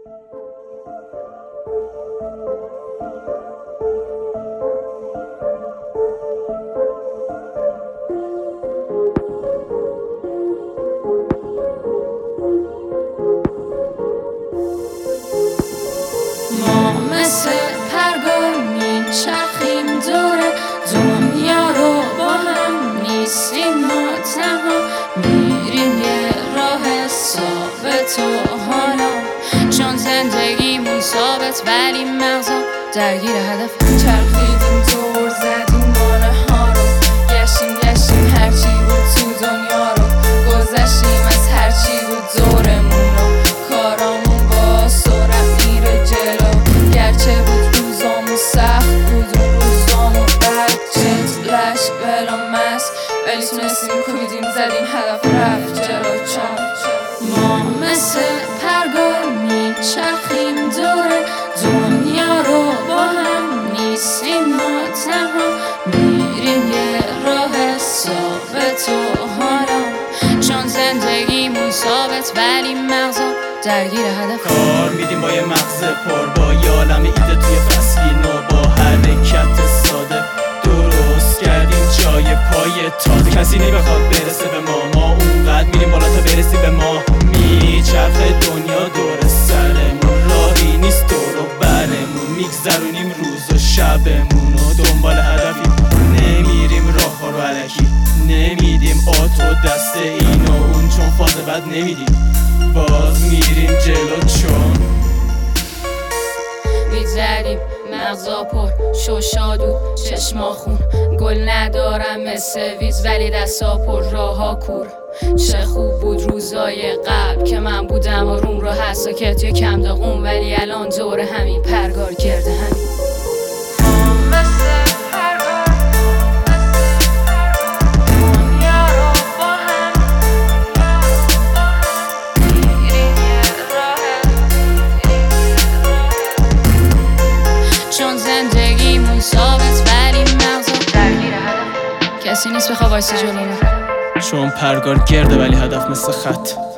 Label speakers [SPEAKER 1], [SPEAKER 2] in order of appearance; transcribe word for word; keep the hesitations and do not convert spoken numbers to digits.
[SPEAKER 1] مثل پرگار میچرخیم دور دنیا رو، با هم نیستیم ما تنها، میریم یه راه ثابت و حالا چون زندگیمون ثابت ولی مغزا درگیر هدف. چرخیدیم دور زدیم مانه ها رو، گشتیم گشتیم هرچی بود تو دنیا رو، گذشتیم از هرچی بود دورمون رو، کارامون با سرعت میره جلو، گرچه بود روزامون سخت بود اون روزامون بد، جت لش بلا مست ولی تونستیم کوبیدیم زدیم هدف رفت جلو. چون ما مثل پرگار میچرخیم دور دنیا رو، با هم نیستیم ما تنها، میریم یه راه ثابت و حالا چون زندگیمون ثابت ولی مغزا درگیر هدف.
[SPEAKER 2] کار میدیم با یه مغز پر، با یه عالم ایده توی فصلی نو، با حرکت ساده درست کردیم جای پای تازه. کسی نمیخواد برسه به ما، ما اونقدر میریم بالا تا برسی به ما. میچرخه دنیا دور سرمون، راهی نیست دور و برمون، میگذرونیم روز و شبمون و دنبال هدفی، نمیریم راه ها رو علکی، نمیدیم آتو دست این و اون چون فاز بد نمیدیم، باز میریم جلو چون
[SPEAKER 1] میزدیم مغزا پر شو شادود چشما خون، گل ندارم مثل ویز ولی دستا پر راها کور. چه خوب بود روزای قبل که من بودم آروم رو هست ساکت یا کم داغون، ولی الان دور همین پرگار گرده همین. چون زندگیمون ثابت ولی مغزا درگیر هدف، کسی نیست بخواه وایسی جلومون،
[SPEAKER 2] چون پرگار گرده ولی هدف مثل خط.